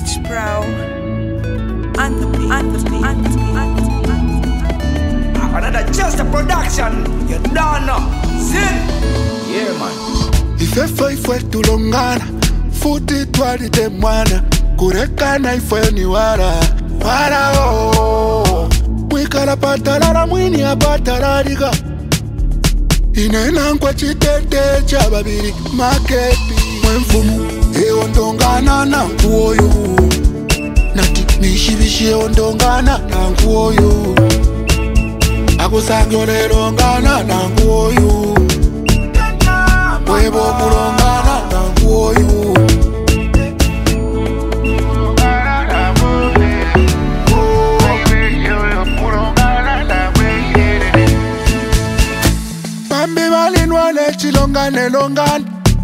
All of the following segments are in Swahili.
Rich Bro and the beat. Another just a production, you don't know. Zin, yeah man. Ifefe ifwe tulongana, futi twali temwana, kurekana ifwe ni wara oh. Mwikala patalala mwini apatalaliga, inena nkwa chitete cha babiri maketi. Mwenfumu ondongana na nkuoyo, nati mishibishi ondongana na nkuoyo, akusangolero ngana na nkuoyo, webo kulongana na nkuoyo. Pambi balinwane chilongane longane,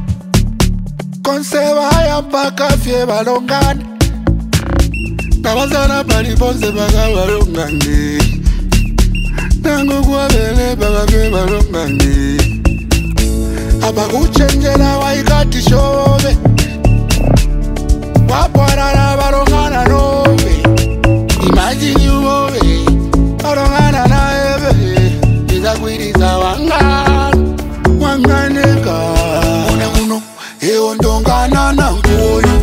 konseba ya mpaka fye balongane, nabazana paliponse baka balongane, nangu kwa bele baka fye balongane. Abakuchenjela waikati shobe, wapwarara balongana nobe. Imagine you bobe, balongana na ebe, izakwiriza wanganeka. Ona kuno, ondongana na nkuoyo,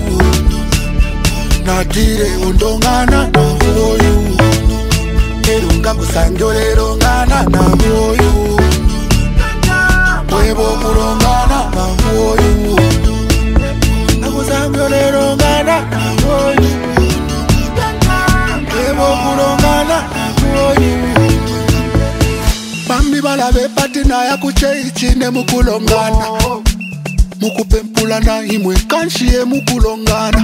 natire ondongana na nkuoyo, erunga kusangolero ngana na nkuoyo, webo kulongana na nkuoyo, akusangolero ngana na nkuoyo, webo kulongana na nkuoyo. Bambi balabe patina ya kucheichine mukulongana, mukupempulana imwe kanshiye mukulongana.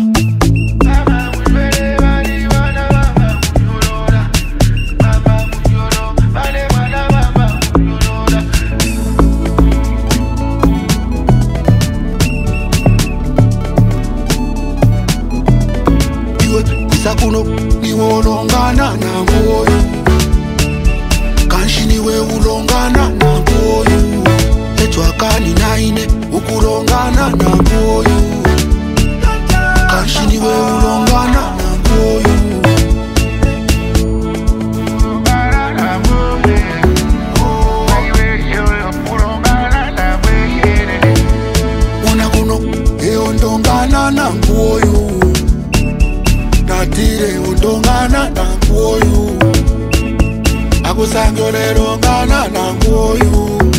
Iwe isakuno niwe olongana na nkuoyo, kanshi niwe ulongana na nkuoyo, etwakani naine ukulongana na nkuoyo, kanshi niwe ulongana na nkuoyo. Ona kuno ondongana na nkuoyo, natire ondongana na nkuoyo, akusangolero ngana na nkuoyo,